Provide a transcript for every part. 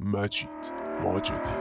مجید ماجدی.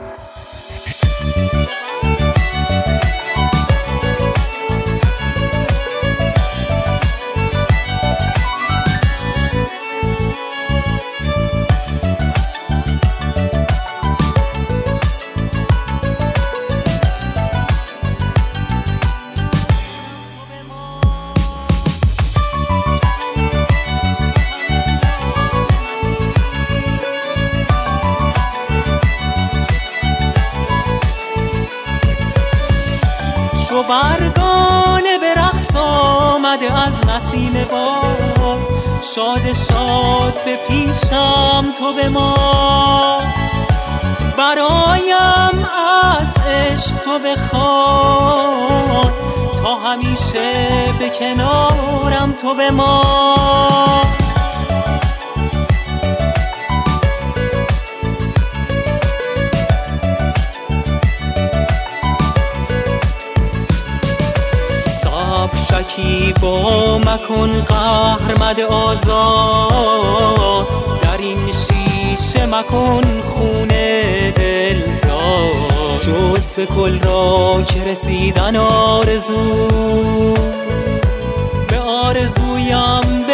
چو برگانه به رقص آمده از نسیم باد، شاد شاد به پیشم تو به ما، برایم از عشق تو بخوان، تا همیشه به کنارم تو به ما. شکیبا مکن قهر مده آزاد، در این شیشه مکن خون دل دار، جز به کل را که رسیدن آرزو، به آرزویم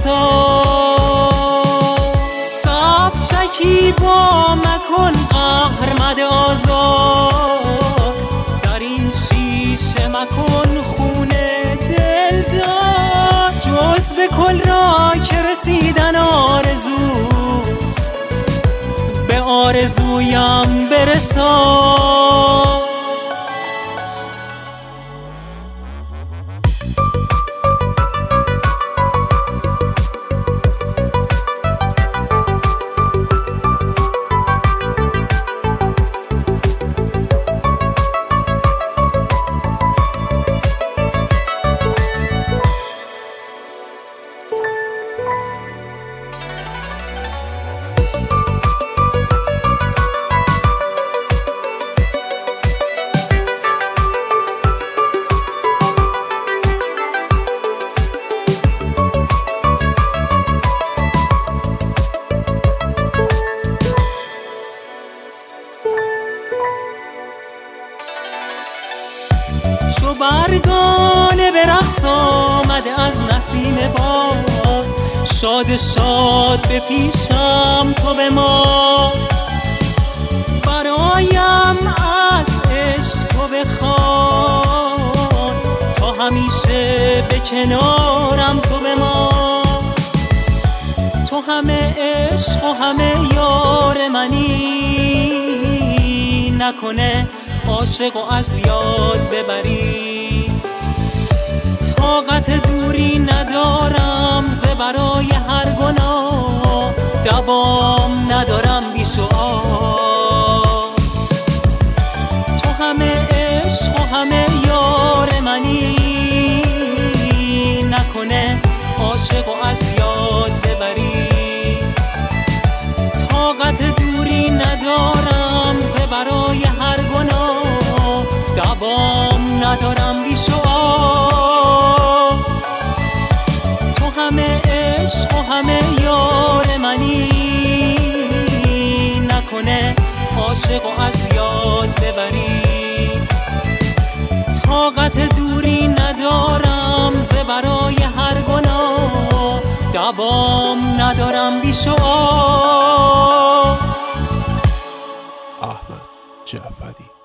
برسان. صبر شکیبا مکن قهر مده آزاد، در این شیشه مکن خون دل دار، جز به کل را که رسیدن آرزوست، به آرزویم برسان. چو برگانه به رقص آمده از نسیم باد، شاد شاد به پیشم تو به ما، برایم از عشق تو بخوان، تا همیشه به کنارم تو به ما. تو همه عشق و همه یار منی، نکنه عاشق و از یاد ببری. طاقت دوری ندارم ز برای هر گناه، دوام ندارم بی شعار. تو همه عشق و همه یار منی، نکنه عاشق و از یاد ببری. طاقت دوری ندارم ز برای هر گناه، دوام ندارم بی شعار. تو همه عشق و همه یار منی، نکنه عاشق و از یاد ببری. طاقت دوری ندارم ز برای هر گناه، دوام ندارم بی شعار. احمد جعفری.